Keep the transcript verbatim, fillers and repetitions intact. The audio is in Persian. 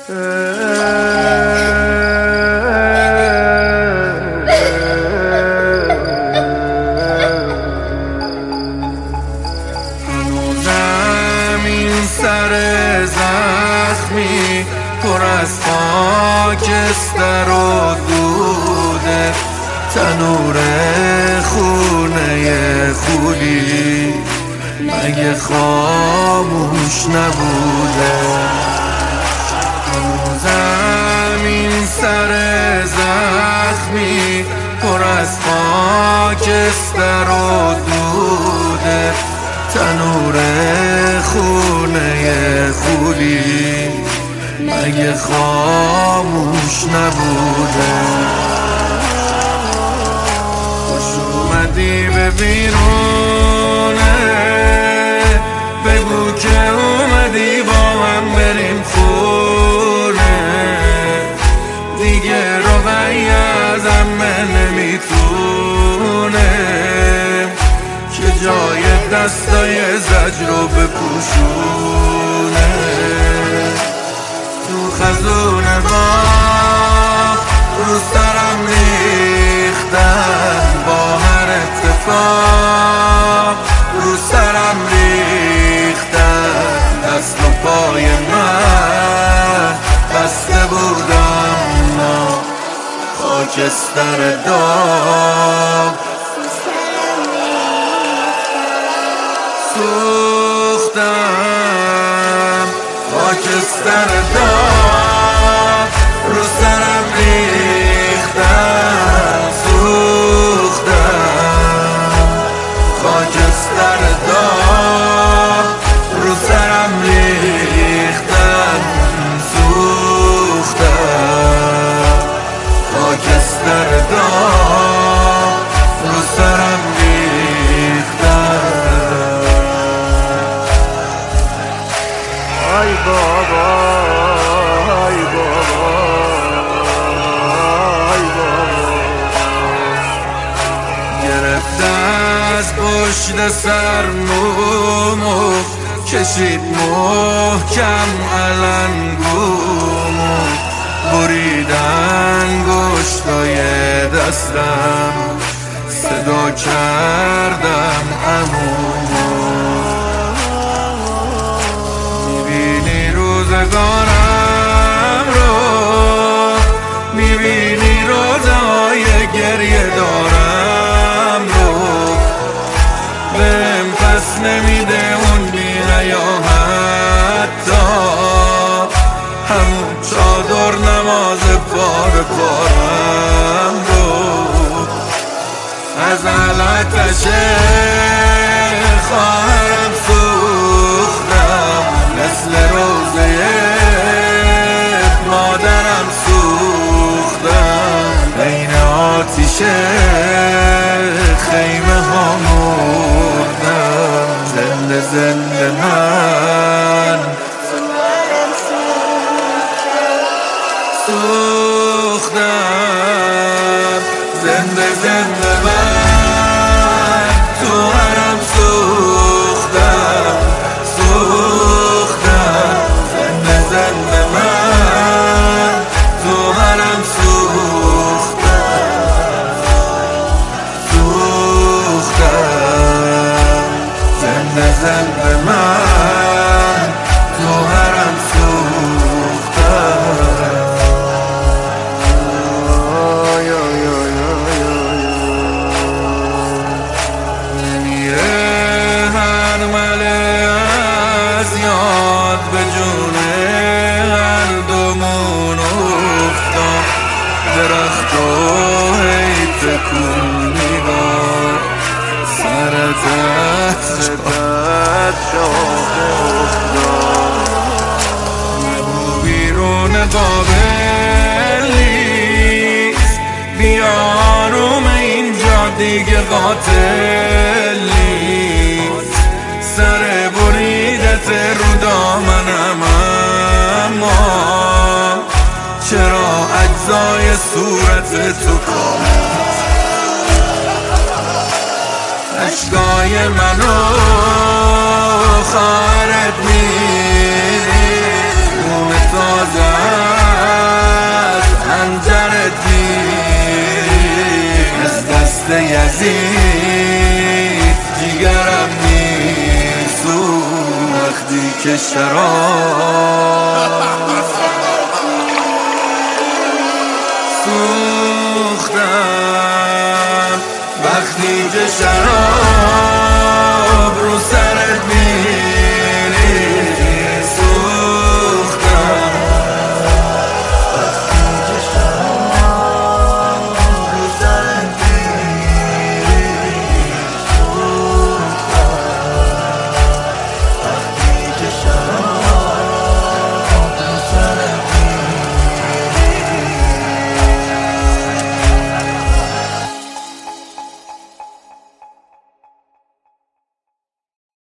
هنوزم این سر زخمی پر از خاکستر و دوده، تنور خونه خودی مگه خاموش نبوده؟ هنوزم این سر زخمی پر از خاکستر و دوده، تنور خونه خودی مگه خاموش نبوده؟ خوش اومدی به بیرونه، بگو که اومدی با هم بریم خونه، دیگه روی از همه نمیتونه که جای دستای زجر رو بپوشونه. تو خزون باغ رو سرم ریختن، با هر اتفاق رو سرم ریختن، دست و پای من بسته بودم نا خاکستر داغ، سوختم خاکستر داغ، رو سرم ریختن، سوختم خاکستر داغ، رو سرم ریختن، سوختم خاکستر داغ، رو سرم ریختن. ای بابا ای بابا ای بابا، گرفته از پشت سر مومو، کشید محکم علنگومو، بریدن گشتای دستم، صدا کردم عمومو. میبینی روزگارم رو، میبینی روزهای گریه دارم رو، بهم پس نمیده اون بینه یا حتی همون چادر نماز پار پارم رو، از علتش خواهرم سوختم، مثل روزه مادرم سوختم، بین آتیش خیمه ها مردم، زنده زنده من سوختم، زنده زنده من تو هرم سوختم، سوختم زنده زنده من تو هرم سوختم، سوختم زنده زنده من تو هرم سوختم. به جون هر دومون افتاد، درخت و هی تکون میداد، سر دست شاخ افتاد، نبو بیرون قابل نیست، بیا آروم اینجا دیگه قاتل نیست، سر بریدت رو دامنم، اما چرا اجزای صورت تو کامل، اشکای منو خواهرت میری، خون تازه که شراب سوختم وقتی که شراب